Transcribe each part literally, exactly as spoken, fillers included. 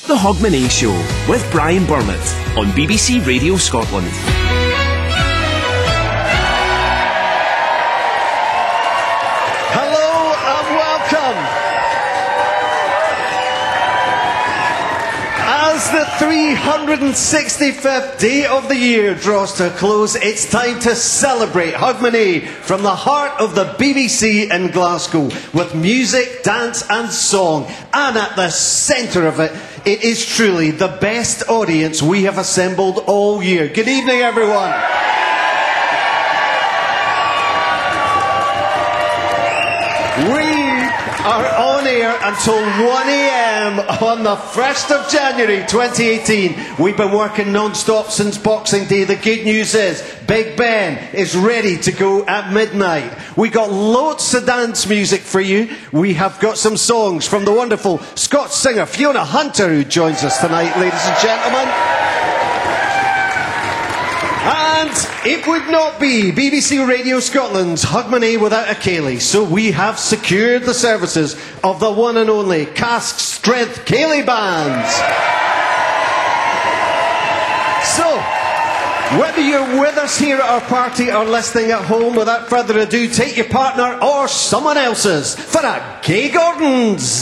The Hogmanay Show with Brian Burnett on B B C Radio Scotland. Hello and welcome. As the three hundred sixty-fifth day of the year draws to a close, it's time to celebrate Hogmanay from the heart of the B B C in Glasgow with music, dance and song. And at the centre of it, it is truly the best audience we have assembled all year. Good evening, everyone. We are on air until one a m on the first of January twenty eighteen. We've been working non-stop since Boxing Day. The good news is Big Ben is ready to go at midnight. We got loads of dance music for you. We have got some songs from the wonderful Scots singer Fiona Hunter, who joins us tonight, ladies and gentlemen. And it would not be B B C Radio Scotland's Hogmanay without a Ceilidh, so we have secured the services of the one and only Cask Strength Ceilidh Band. So, whether you're with us here at our party or listening at home, without further ado, take your partner or someone else's for a Gay Gordon's.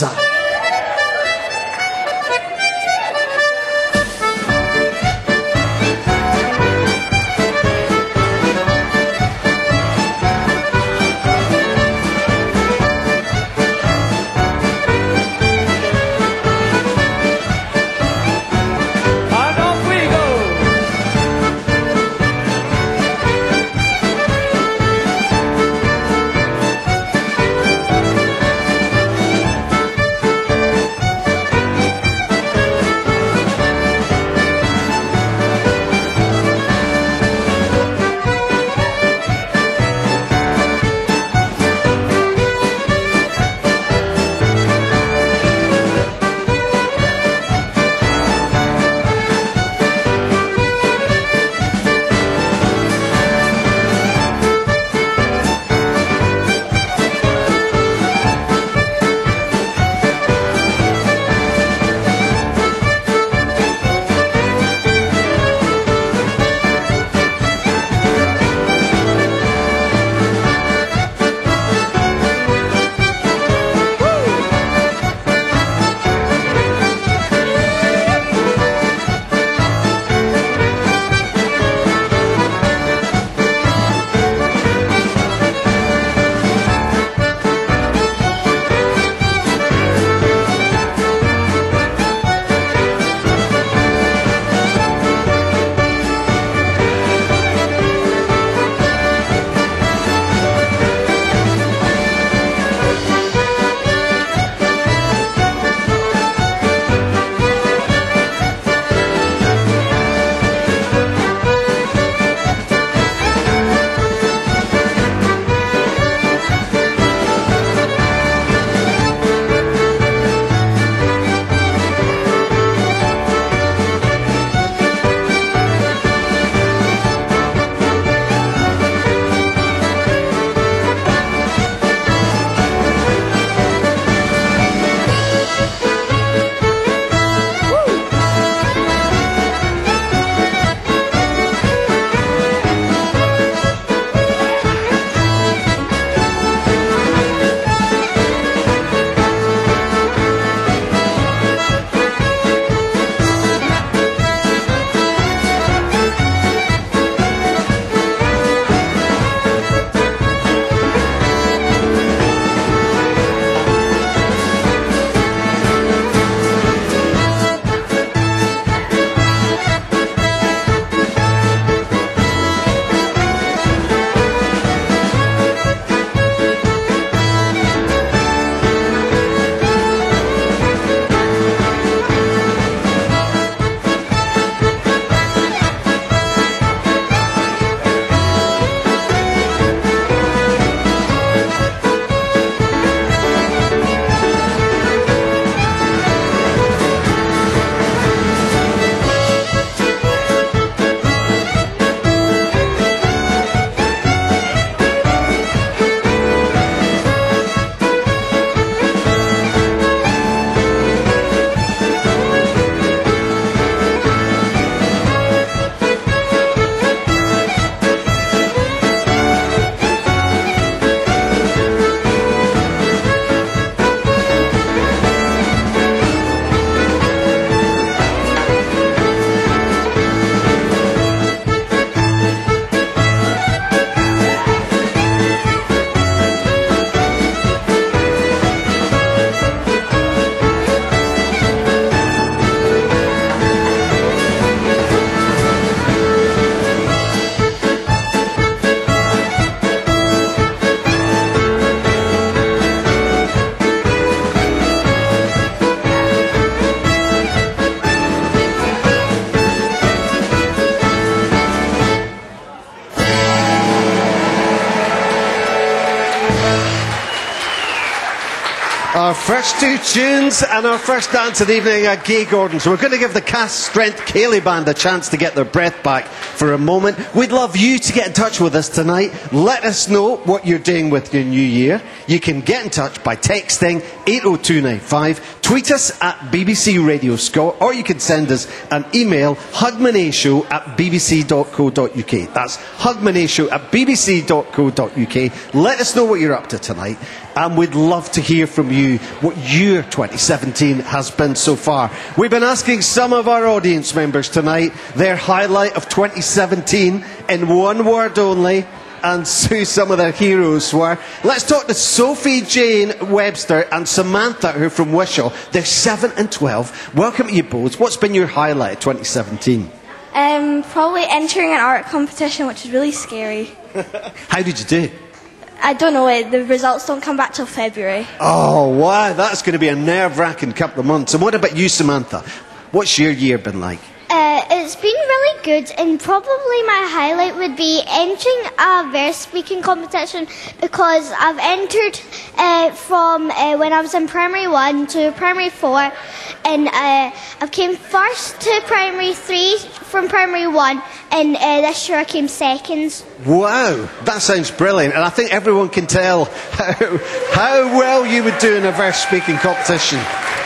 First two tunes and our first dance of the evening at Gay Gordon. So we're going to give the Cast Strength Ceilidh Band a chance to get their breath back for a moment. We'd love you to get in touch with us tonight. Let us know what you're doing with your new year. You can get in touch by texting eight oh two nine five, tweet us at B B C Radio Scot, or you can send us an email, hugmanashow at b b c dot co dot u k. That's hugmanashow at b b c dot co dot u k. Let us know what you're up to tonight, and we'd love to hear from you what your twenty seventeen has been so far. We've been asking some of our audience members tonight their highlight of twenty seventeen in one word only, and who some of their heroes were. Let's talk to Sophie Jane Webster and Samantha, who are from Wishaw. They're seven and twelve. Welcome to you both. What's been your highlight of twenty seventeen? Um, probably entering an art competition, which is really scary. How did you do? I don't know, it. The results don't come back till February. Oh, wow, that's going to be a nerve-wracking couple of months. And what about you, Samantha? What's your year been like? Uh, it's been really good, and probably my highlight would be entering a verse speaking competition, because I've entered uh, from uh, when I was in primary one to primary four, and uh, I came first to primary three from primary one, and uh, this year I came second. Wow, that sounds brilliant, and I think everyone can tell how, how well you would do in a verse speaking competition.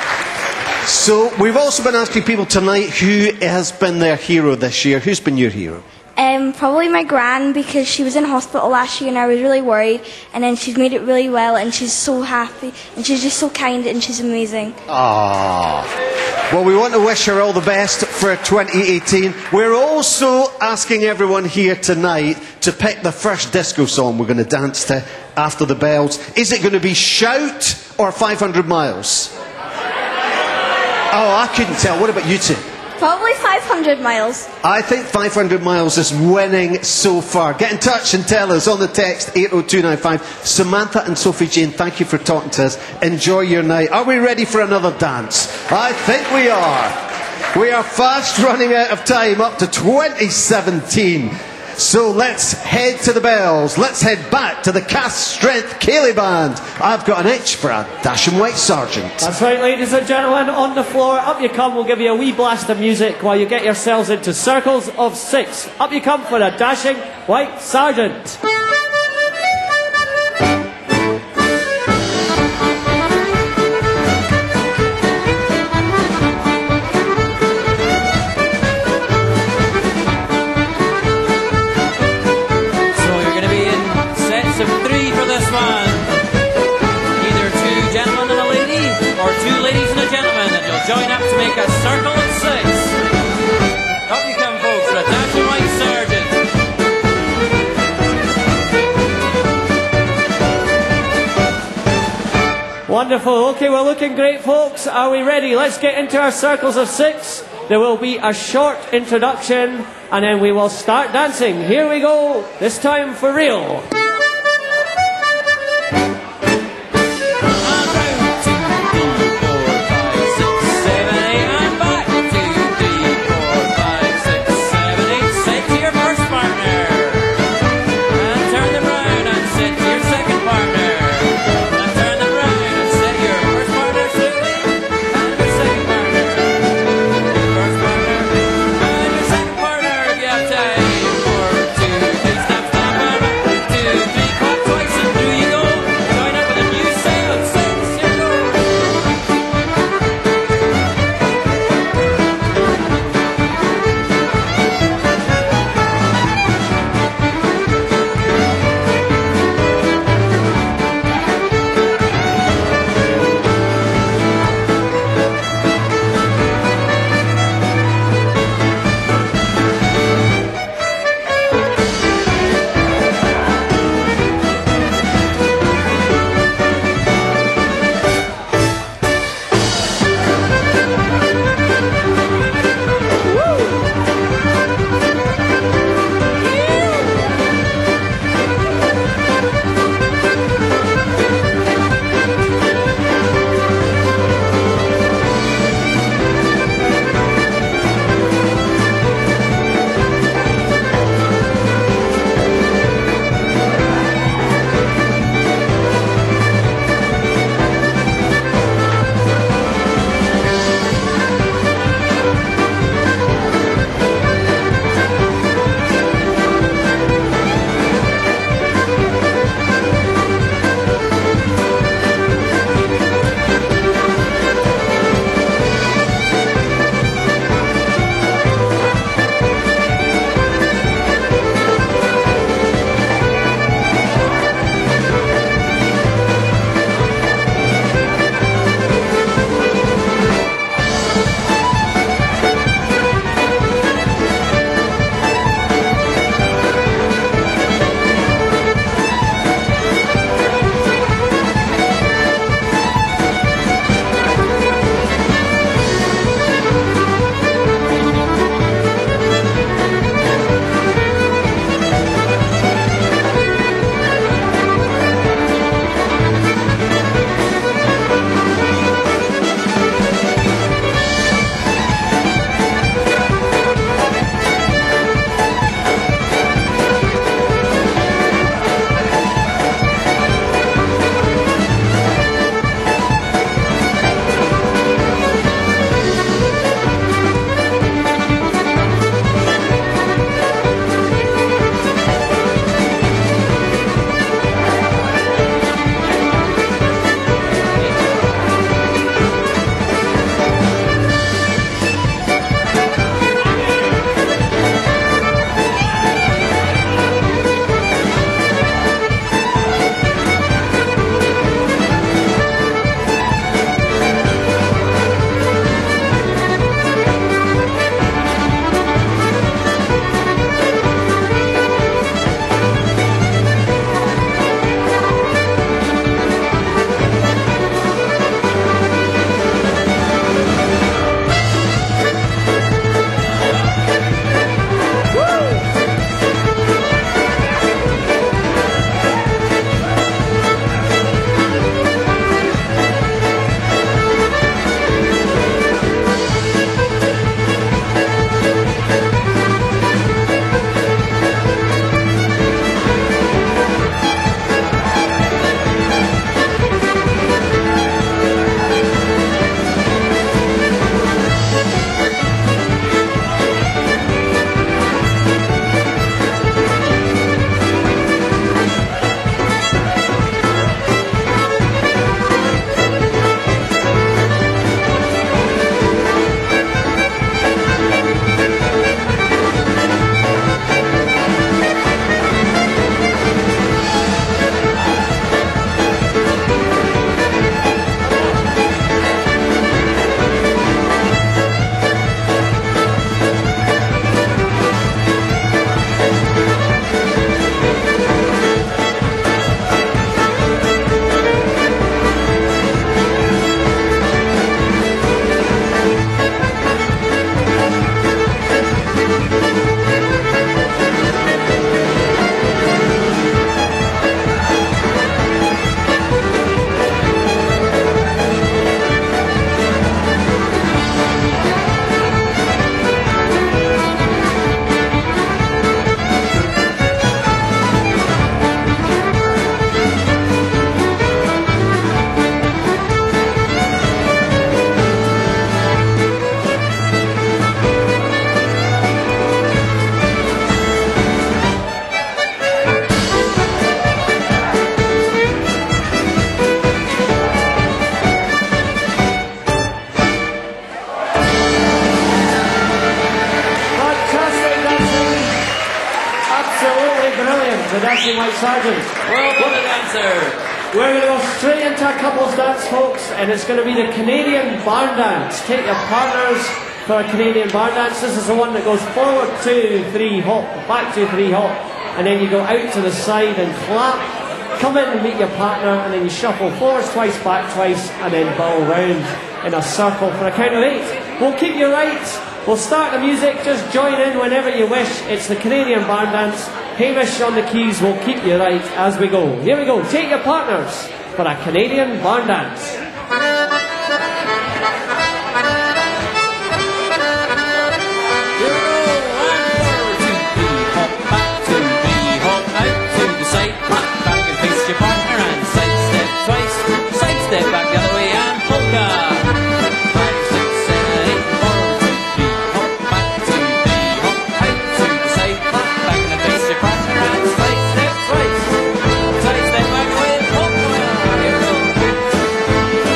So, we've also been asking people tonight who has been their hero this year. Who's been your hero? Um, probably my gran, because she was in hospital last year and I was really worried, and then she's made it really well, and she's so happy, and she's just so kind, and she's amazing. Ah. Well, we want to wish her all the best for twenty eighteen. We're also asking everyone here tonight to pick the first disco song we're going to dance to after the bells. Is it going to be Shout or five hundred miles? Oh, I couldn't tell. What about you two? Probably five hundred miles. I think five hundred miles is winning so far. Get in touch and tell us on the text eight oh two nine five. Samantha and Sophie Jane, thank you for talking to us. Enjoy your night. Are we ready for another dance? I think we are. We are fast running out of time, up to twenty seventeen. So let's head to the bells. Let's head back to the Cast Strength Ceilidh Band. I've got an itch for a dashing white sergeant. That's right, ladies and gentlemen, on the floor. Up you come. We'll give you a wee blast of music while you get yourselves into circles of six. Up you come for a dashing white sergeant. Join up to make a circle of six. Up you come, folks, for a dashing white sergeant. Wonderful. Okay, we're looking great, folks. Are we ready? Let's get into our circles of six. There will be a short introduction, and then we will start dancing. Here we go. This time for real. Two, brilliant, the Dashing White Sergeant. Well done, the dancer. We're going to go straight into a couples dance, folks, and it's going to be the Canadian barn dance. Take your partners for a Canadian barn dance. This is the one that goes forward, two, three, hop, back, two, three, hop, and then you go out to the side and clap. Come in and meet your partner, and then you shuffle forwards twice, back twice, and then bowl round in a circle for a count of eight. We'll keep you right. We'll start the music. Just join in whenever you wish. It's the Canadian barn dance. Hamish on the keys will keep you right as we go. Here we go. Take your partners for a Canadian barn dance. Step back the other way and polka. Five, six, seven, eight, four, two, three, hop back, two, three, hop out to the side, hop back and face your partner and side step twice. Side step back with polka. Here we go.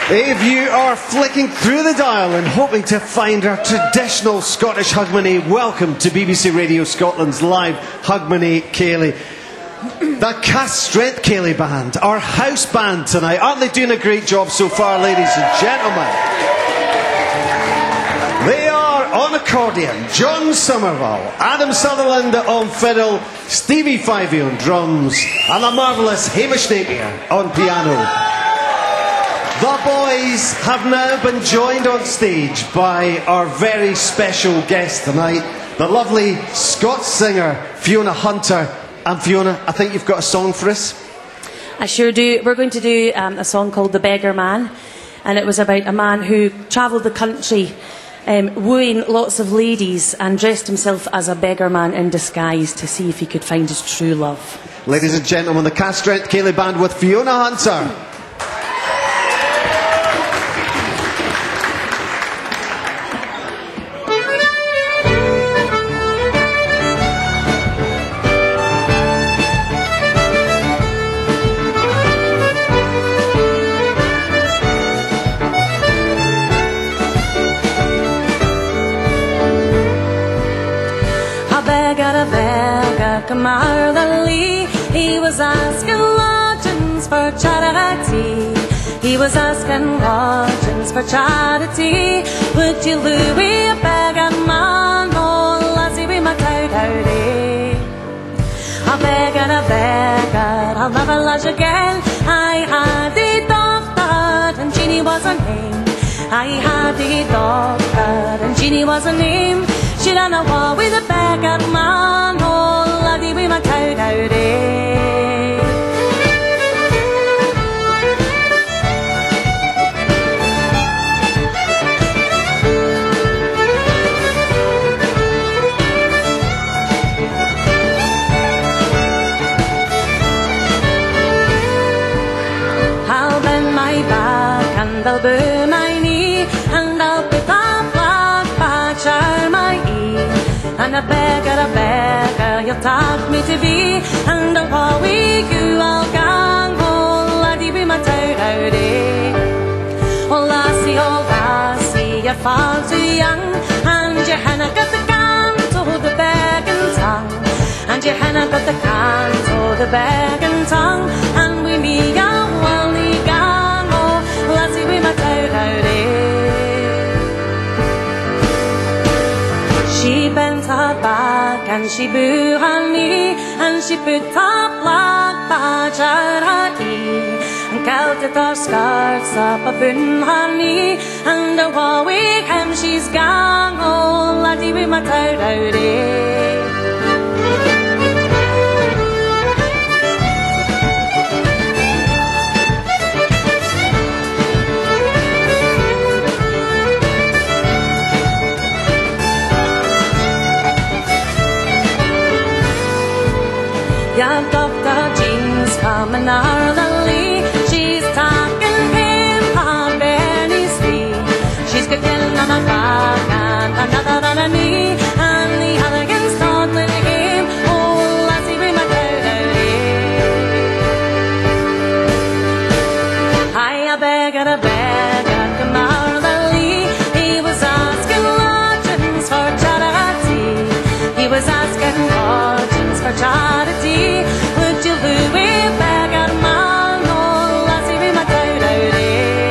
If you are flicking through the dial and hoping to find our traditional Scottish Hogmanay, welcome to B B C Radio Scotland's live Hogmanay Ceilidh. The Cast Strength Ceilidh Band, our house band tonight. Aren't they doing a great job so far, ladies and gentlemen? They are on accordion, John Somerville, Adam Sutherland on fiddle, Stevie Fivey on drums, and the marvellous Hamish Napier on piano. The boys have now been joined on stage by our very special guest tonight, the lovely Scots singer Fiona Hunter. And Fiona, I think you've got a song for us? I sure do. We're going to do um, a song called The Beggar Man, and it was about a man who travelled the country um, wooing lots of ladies and dressed himself as a beggar man in disguise to see if he could find his true love. Ladies and gentlemen, the Cast Strength Ceilidh Band with Fiona Hunter. He was asking lodgings for charity. He was asking lodgings for charity. Would you Louis a beggar man? Oh, lassie, we might out howdy. A beggar, a beggar, I'll never lodge again. I had a doctor and Jeannie was her name. I had a doctor and Jeannie was her name. She ran a war with a beggar man. Oh, laddie, we might out howdy. I'll bend my back and I'll bow my knee, and I'll put a black patch on my ear. And a beggar, a beggar, you'll take me to be, and I'll call with you, I'll gang. Oh, laddie, we might out howdy. Oh, lassie, oh, lassie, you're far too young, and you hanna got the canto, the begging tongue. And you hanna got the canto, the begging tongue. And we me a wally gang, oh, lassie, we might out howdy. She bent her back and she bowed her knee, and she put her black badge at her ear, and kilted her skirts up upon her knee, and a Warwick hem she's gang. Oh, laddie, we might out howdy. Your Doctor Jean's coming early. She's talking him on Bernie's knee. She's got one on her back and another on her knee, and the other against Scotland again. Oh, lassie, we might out howdy. Hi, a beggar, a beggar, come early. He was asking lodgings for charity. He was asking lodgings for charity. Would you Louis beggar man? Oh, lassie, we might out howdy.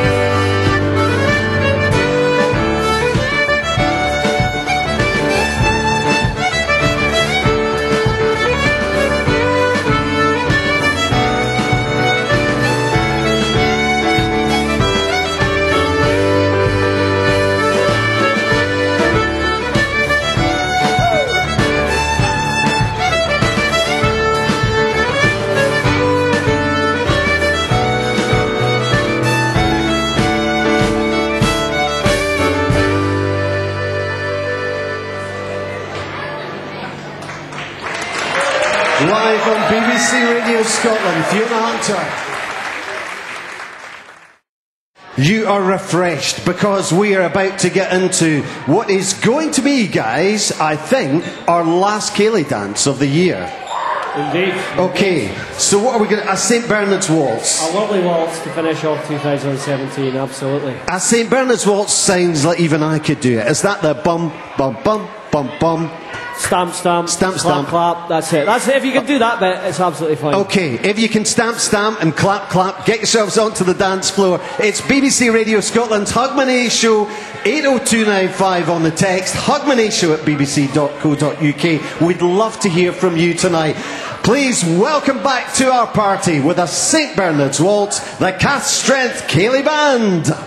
Live on B B C Radio Scotland, Fiona Hunter. You are refreshed because we are about to get into what is going to be, guys, I think, our last Ceilidh dance of the year. Indeed. Okay, so what are we going to... A Saint Bernard's Waltz. A lovely waltz to finish off two thousand seventeen, absolutely. A Saint Bernard's Waltz sounds like even I could do it. Is that the bum, bum, bum, bum, bum? Stamp, stamp, Stamp, clap, stamp. clap, that's it. That's it, if you can do that bit, it's absolutely fine. Okay, if you can stamp, stamp and clap, clap, get yourselves onto the dance floor. It's B B C Radio Scotland's Hogmanay Show, eight oh two nine five on the text, hogmanay show at b b c dot co dot u k. We'd love to hear from you tonight. Please welcome back to our party with a Saint Bernard's Waltz, the Cath Strength Ceilidh Band.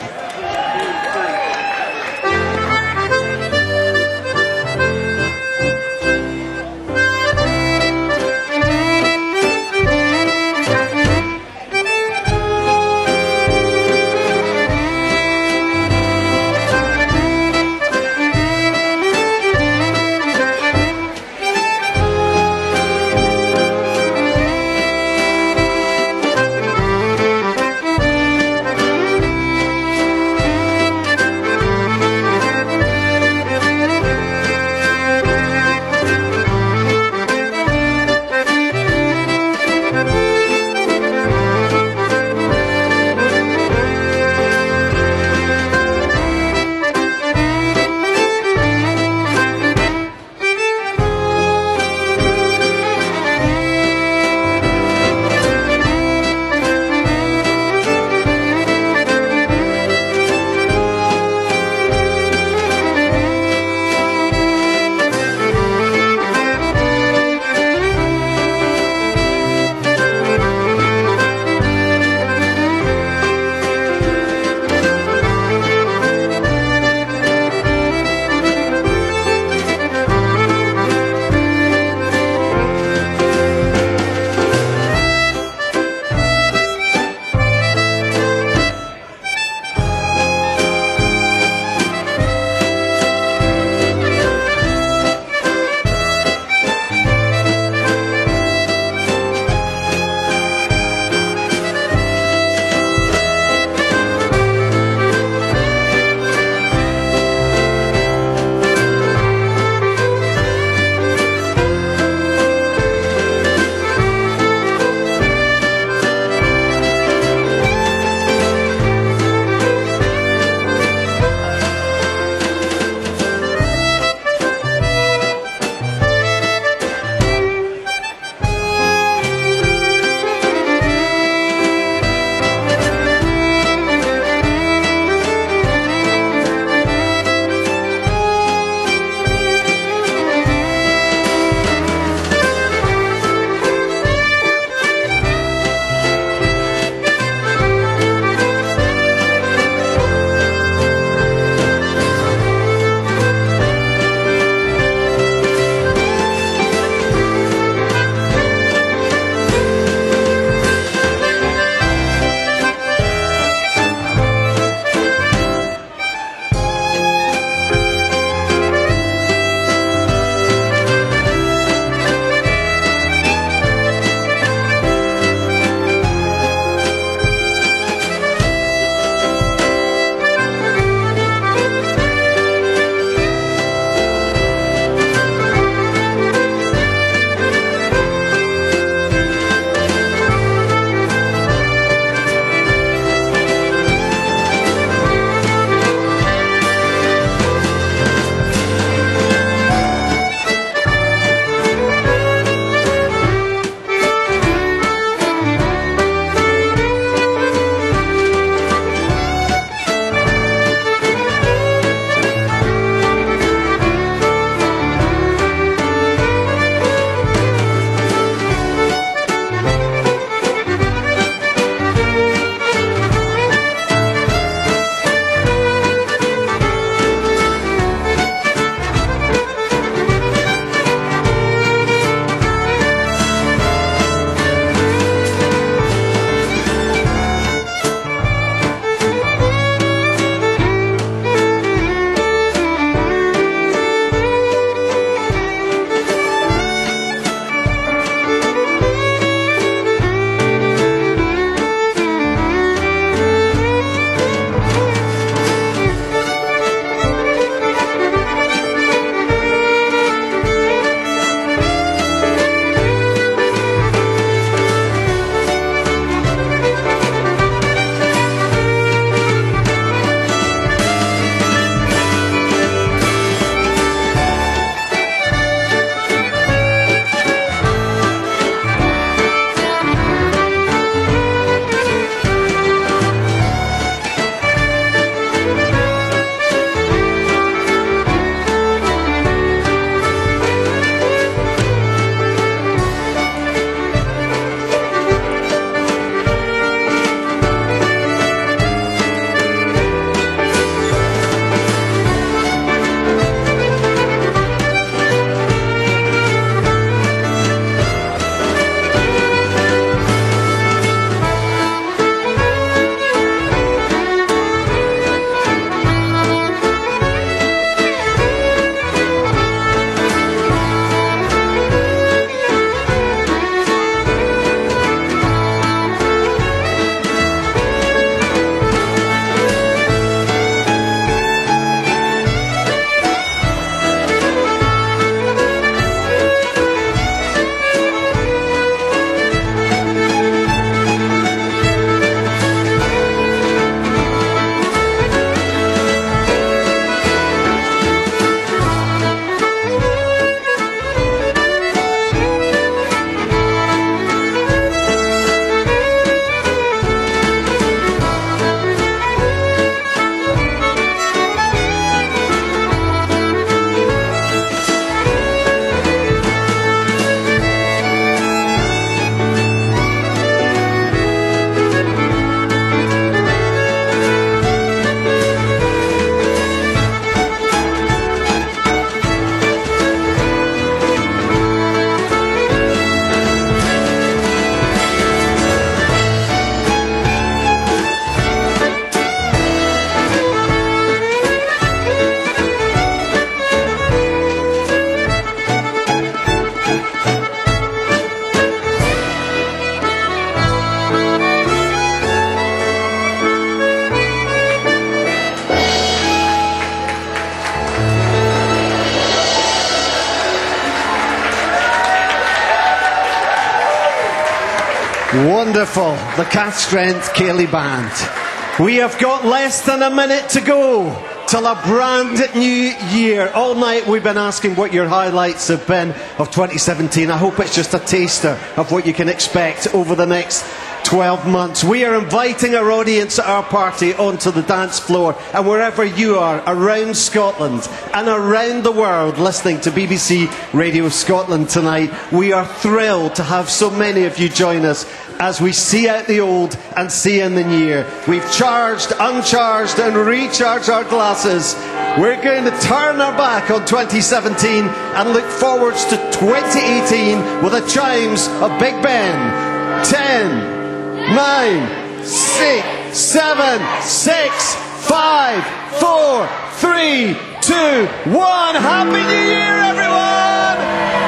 Wonderful. The Cath Strength Ceilidh Band. We have got less than a minute to go till a brand new year. All night we've been asking what your highlights have been of twenty seventeen. I hope it's just a taster of what you can expect over the next twelve months. We are inviting our audience at our party onto the dance floor, and wherever you are around Scotland and around the world listening to B B C Radio Scotland tonight, we are thrilled to have so many of you join us as we see out the old and see in the new. We've charged, uncharged and recharged our glasses. We're going to turn our back on twenty seventeen and look forwards to twenty eighteen with the chimes of Big Ben. ten, nine, six, seven, six, five, four, three, two, one. Happy New Year, everyone!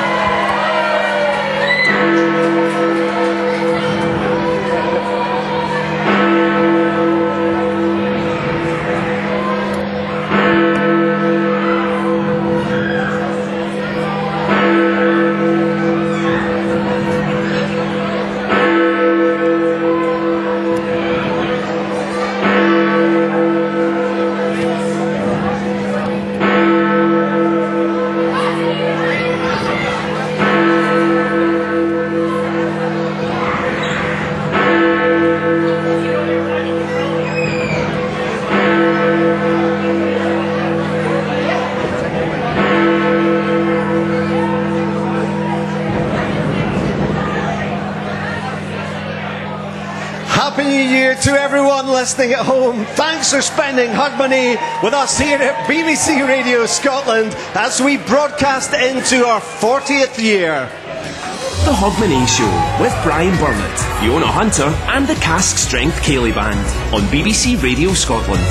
Happy New Year to everyone listening at home. Thanks for spending Hogmanay with us here at B B C Radio Scotland as we broadcast into our fortieth year. The Hogmanay Show with Brian Burnett, Fiona Hunter and the Cask Strength Ceilidh Band on B B C Radio Scotland.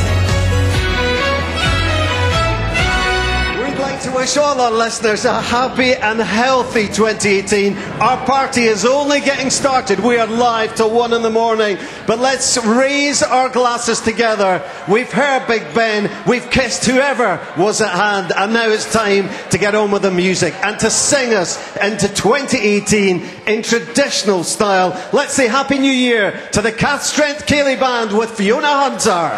To wish all our listeners a happy and healthy twenty eighteen. Our party is only getting started. We are live till one in the morning. But let's raise our glasses together. We've heard Big Ben, we've kissed whoever was at hand, and now it's time to get on with the music and to sing us into twenty eighteen in traditional style. Let's say Happy New Year to the Cath Strength Ceilidh Band with Fiona Hunter.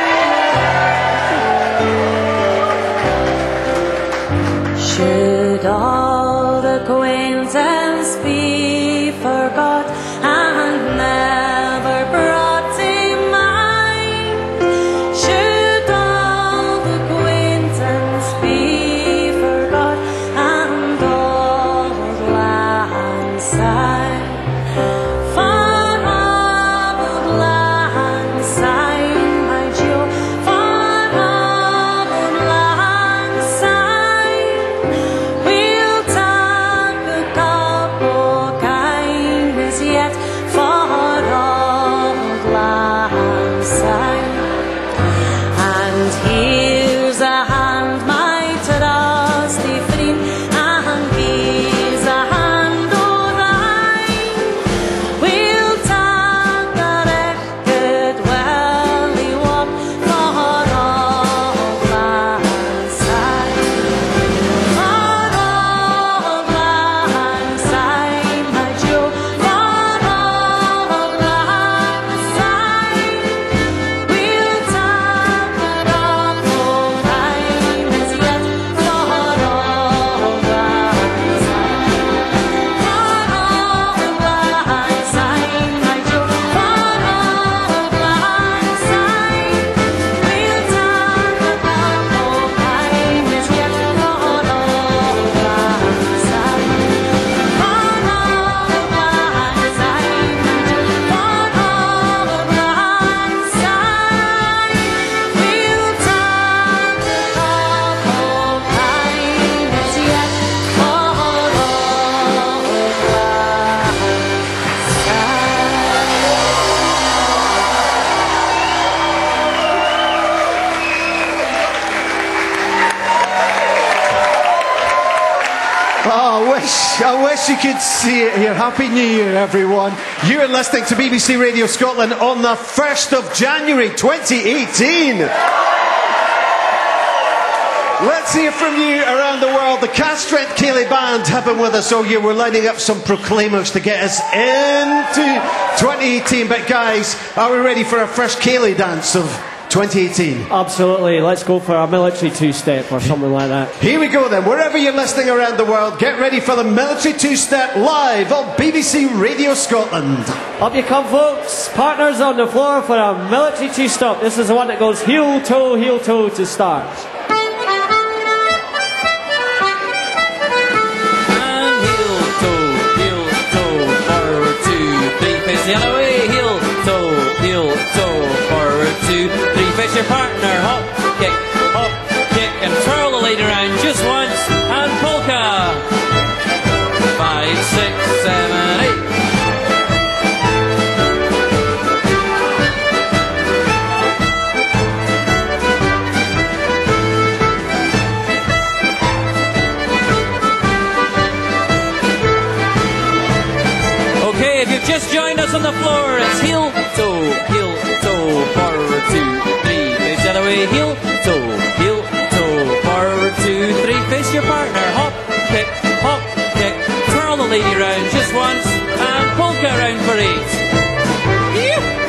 Should all acquaintance be forgot and never brought to mind? Should all acquaintance be forgot and old lang syne? For old lang syne, my Joe, for old lang syne. We'll talk a couple kindness yet for old lang syne. And here's a hand, my trusty friend, and here's a hand o' thine. We'll talk a record while we walk for old lang syne. For old lang syne, my Joe, for old lang syne. We'll talk a couple kindness yet for old lang syne. For old lang syne, my Joe, for old lang syne. We'll talk a couple kindness yet for old lang syne. For old lang syne, my Joe, for old lang syne. We'll talk a couple kindness yet for old Oh, I wish, I wish you could see it here. Happy New Year, everyone. You're listening to B B C Radio Scotland on the first of January twenty eighteen. Let's hear from you around the world. The Cast Strength Ceilidh Band have been with us all year. We're lining up some proclaimers to get us into twenty eighteen. But guys, are we ready for our first Ceilidh dance of twenty eighteen? Absolutely. Let's go for a military two-step or something like that. Here we go then. Wherever you're listening around the world, get ready for the military two-step live on B B C Radio Scotland. Up you come, folks. Partners on the floor for a military two-step. This is the one that goes heel, toe, heel, toe to start. Face the other way, heel, toe, heel, toe, forward, two, three, face your partner, hop, kick, hop, kick, and twirl the lady around just once, and polka. Five, six, seven, eight. Okay, if you've just joined us on the floor, it's heel, toe, heel, toe, forward, two, three, face the other way, heel, toe, heel, toe, forward, two, three, face your partner, hop, kick, hop, kick, twirl the lady round just once, and polka round for eight. Yew.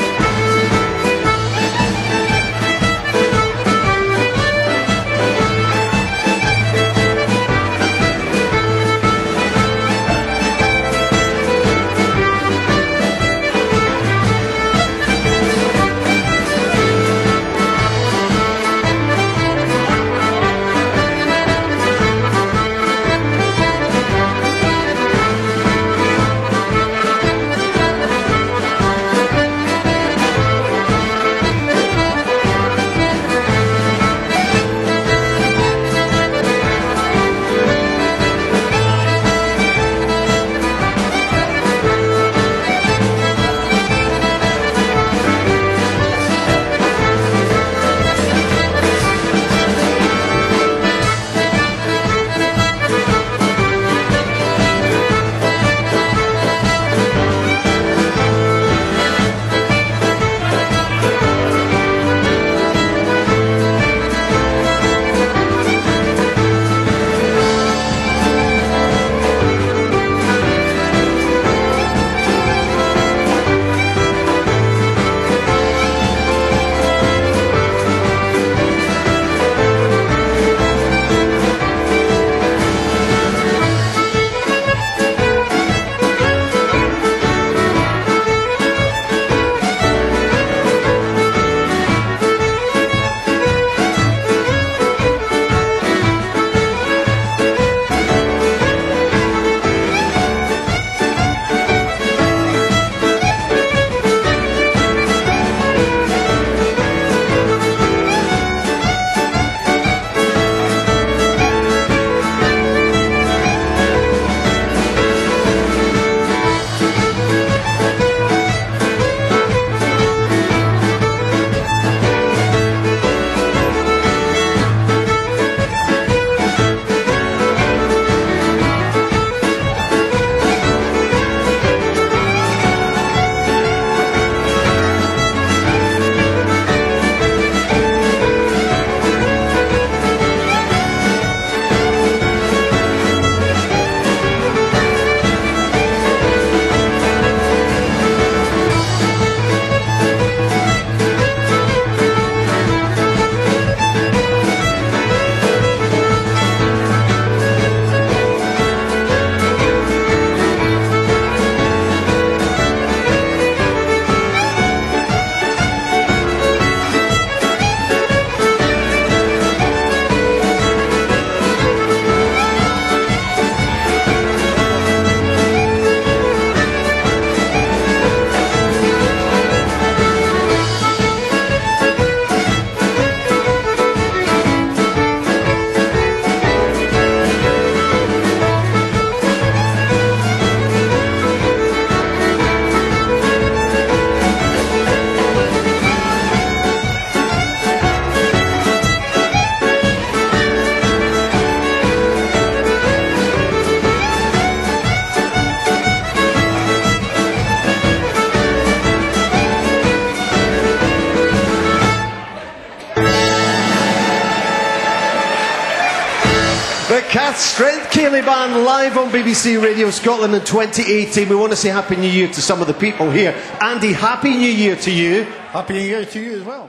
Cath Strength Ceilidh Band live on B B C Radio Scotland in twenty eighteen. We want to say Happy New Year to some of the people here. Andy, Happy New Year to you. Happy New Year to you as well.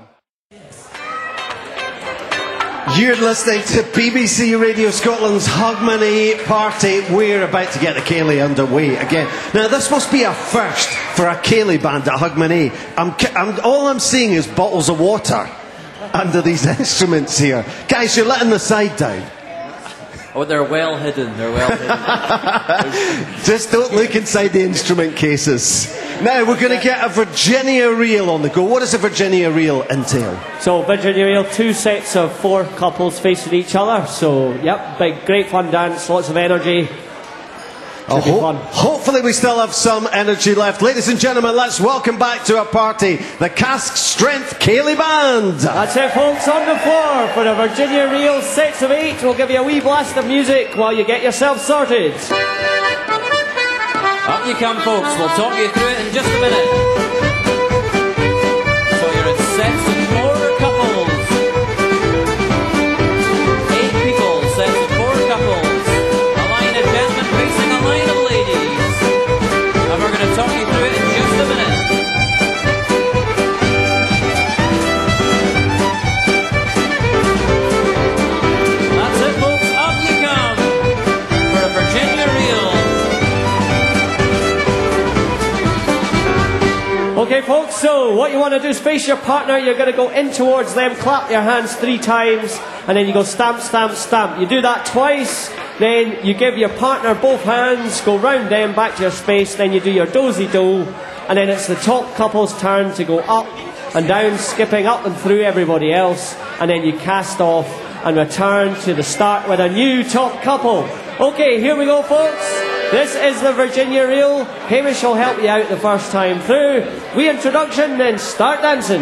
You're listening to B B C Radio Scotland's Hogmanay Party. We're about to get the Ceilidh underway again. Now, this must be a first for a Ceilidh band at Hogmanay. I'm, I'm, all I'm seeing is bottles of water under these instruments here. Guys, you're letting the side down. Oh, they're well hidden. They're well hidden. Just don't look inside the instrument cases. Now, we're going to get a Virginia reel on the go. What does a Virginia reel entail? So, Virginia reel, two sets of four couples facing each other. So, yep, big, great fun dance, lots of energy. Oh, ho- hopefully we still have some energy left. Ladies and gentlemen, let's welcome back to our party the Cask Strength Ceilidh Band. That's it, folks, on the floor for the Virginia reel, sets of eight. We'll give you a wee blast of music while you get yourself sorted. Up you come, folks. We'll talk you through it in just a minute. So you're in sets of four couples. Eight people, sets of four couples. A line of gentlemen facing a line of ladies. And we're going to talk you through it in just a minute. That's it, folks. Up you come for a Virginia reel. Okay, folks, so what you want to do is face your partner. You're going to go in towards them, clap your hands three times, and then you go stamp, stamp, stamp. You do that twice, then you give your partner both hands, go round them, back to your space, then you do your dozy-do, and then it's the top couple's turn to go up and down, skipping up and through everybody else, and then you cast off and return to the start with a new top couple. Okay, here we go, folks. This is the Virginia reel. Hamish will help you out the first time through. Wee introduction, then start dancing.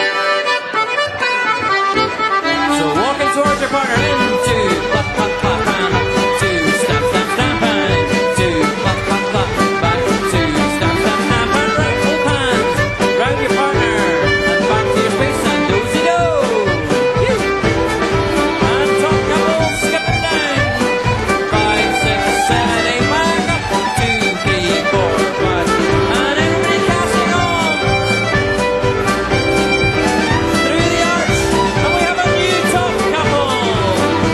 So walking towards your partner into clap, clap, clap, and two stamp, stamp, stamp, and two clap, clap, clap, back to stamp, stamp, stamp, and round full hands. Round your partner and back to your space and dozy-do. And top couple skipping down. Five, six, seven, eight, back up. Two, three, four, five, and everybody casting on through the arch, and we have a new top couple.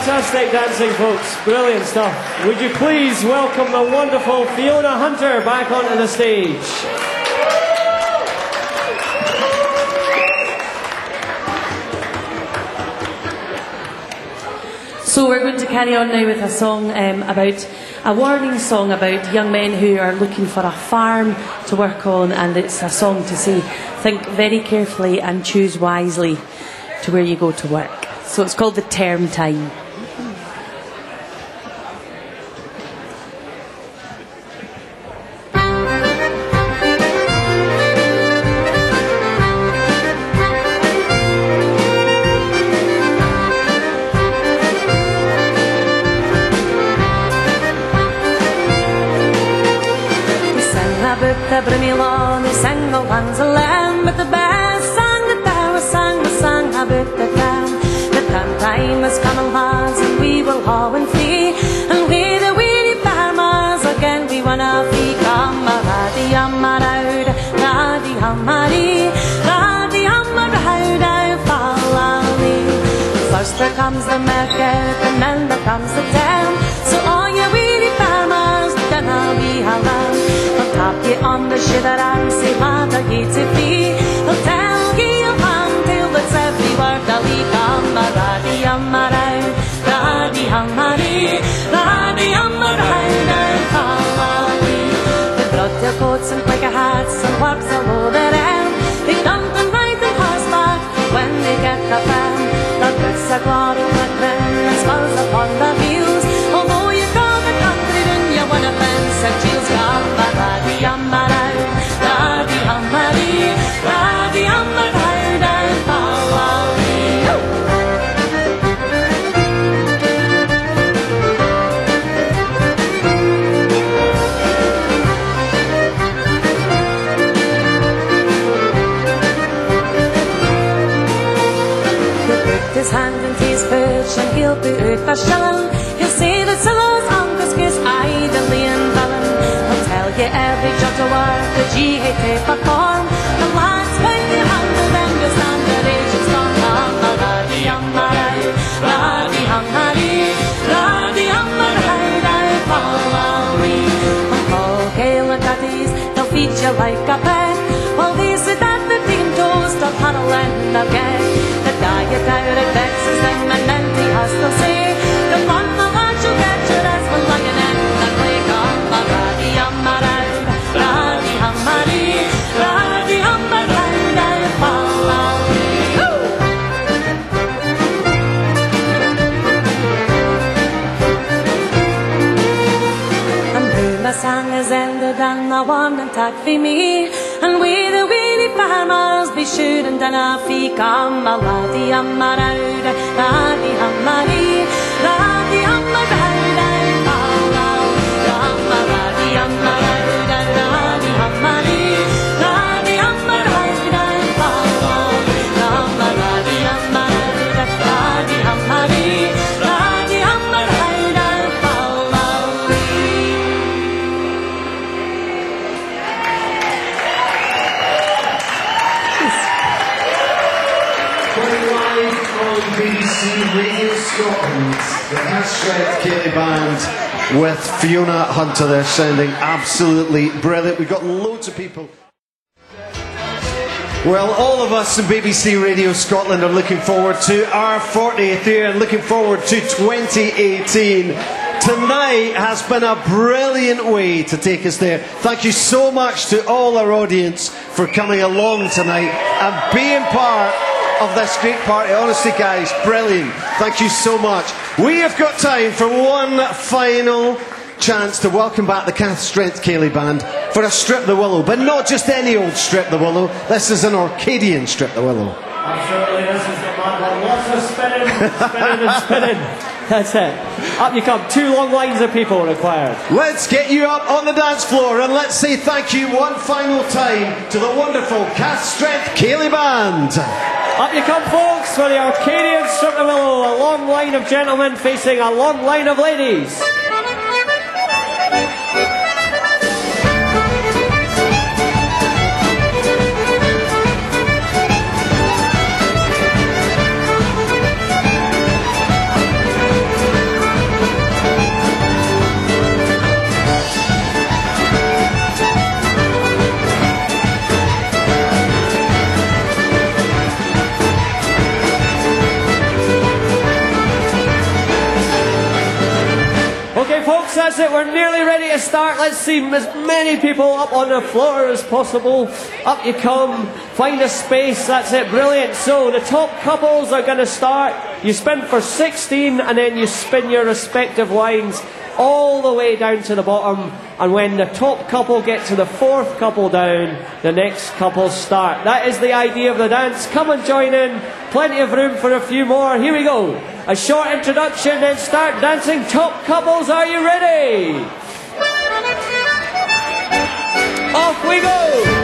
Fantastic dancing, folks. Brilliant stuff. Would you please welcome the wonderful Fiona Hunter back onto the stage. So we're going to carry on now with a song um, about, a warning song about young men who are looking for a farm to work on, and it's a song to say, think very carefully and choose wisely to where you go to work. So it's called The Term Time. The Brimilon, they sang the ones a lamb, but the best sang that there was sang the song about the town. The term time has come, lads, and we will haul and flee, and we the weedy farmers again we wanna flee. Come, laddie, hummer out, laddie, hummery, laddie, hummer out, I'll follow thee. First there comes the market, and then there comes the town. So all you weedy farmers, then I'll be around. Tap ye on the shiver and say, Mother, ye to be. I'll tell ye a long tale that's every word that we come. Raddy, hummer out, raddy, hummery, raddy, hummer out, and follow we. They brought their coats and quaker hats and works all over them. They dump and ride the horseback when they get the fan. The boots are glad and glittering and smells upon the wheels. Although you call the country, then you want a fence and shields. Come, raddy, hummer out, raddy, hummery, raddy, hummer out, and follow me. He'll put his hand into his purse and he'll put out a shilling. He'll say that Silas Angus gives idly and villain. Tell you every jot of work that ye hate to perform. The lads when you handle them, you stand their age and strong. Raddy, hummer out, raddy, hummery, raddy, hummer out, I'll follow me. On Paul Gale and Daddies, they'll feed you like a pet, while they sit at the team toast of Hunnell and again. The diet out it vexes them, and then they has to say, come on, my lads, you'll get your rest for lying in and play. Come, raddy, hummer out, raddy, hummery, raddy, hummer out, I'll follow me. And who my song is ended and the one and tack for me, and we the weedy farmers be shooting down our feet. Come, raddy, hummer out, raddy, hummery, raddy, hummer out, I'll follow. Come, raddy, hummer out, raddy, hummery, raddy, hummer out, I'll follow. Come, raddy, hummer out, raddy, hummery, raddy, hummer out, I'll follow thee. Going live on B B C Radio Scotland, the Castret Cayley Band with Fiona Hunter. They're sounding absolutely brilliant. We've got loads of people. Well, all of us in B B C Radio Scotland are looking forward to our fortieth year and looking forward to twenty eighteen. Tonight has been a brilliant way to take us there. Thank you so much to all our audience for coming along tonight and being part of this great party. Honestly, guys, brilliant. Thank you so much. We have got time for one final chance to welcome back the Castret Cayley Band for a Strip the Willow, but not just any old Strip the Willow. This is an Orcadian Strip the Willow. Absolutely, this is the mad one. Lots of spinning, spinning and spinning. That's it. Up you come. Two long lines of people required. Let's get you up on the dance floor and let's say thank you one final time to the wonderful Castret Cayley Band. Up you come, folks, for the Orcadian Strip the Willow. A long line of gentlemen facing a long line of ladies. that's it. We're nearly ready to start. Let's see as many people up on the floor as possible. Up you come. Find a space. That's it. Brilliant. So the top couples are going to start. You spin for sixteen and then you spin your respective lines all the way down to the bottom. And when the top couple get to the fourth couple down, the next couple start. That is the idea of the dance. Come and join in. Plenty of room for a few more. Here we go. A short introduction, then start dancing. Top couples, are you ready? Off we go.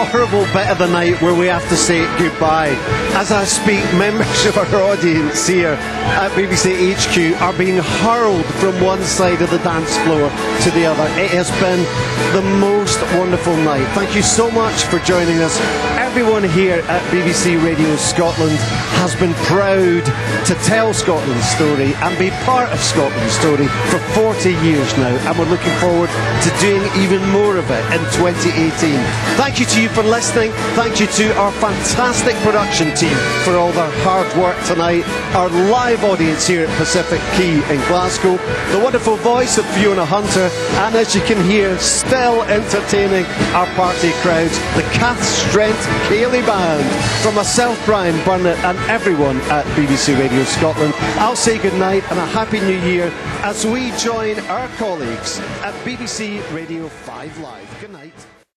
horrible bit of the night where we have to say goodbye. As I speak, members of our audience here at B B C H Q are being hurled from one side of the dance floor to the other. It has been the most wonderful night. Thank you so much for joining us. Everyone here at B B C Radio Scotland has been proud to tell Scotland's story and be part of Scotland's story for forty years now, and we're looking forward to doing even more of it in twenty eighteen. Thank you to you for listening. Thank you to our fantastic production team for all their hard work tonight, our live audience here at Pacific Quay in Glasgow, the wonderful voice of Fiona Hunter, and as you can hear, still entertaining our party crowds, the Cath Strength Ceilidh Band. From myself, Brian Burnett, and everyone at B B C Radio Scotland, I'll say good night and a happy new year as we join our colleagues at B B C Radio five Live. Good night.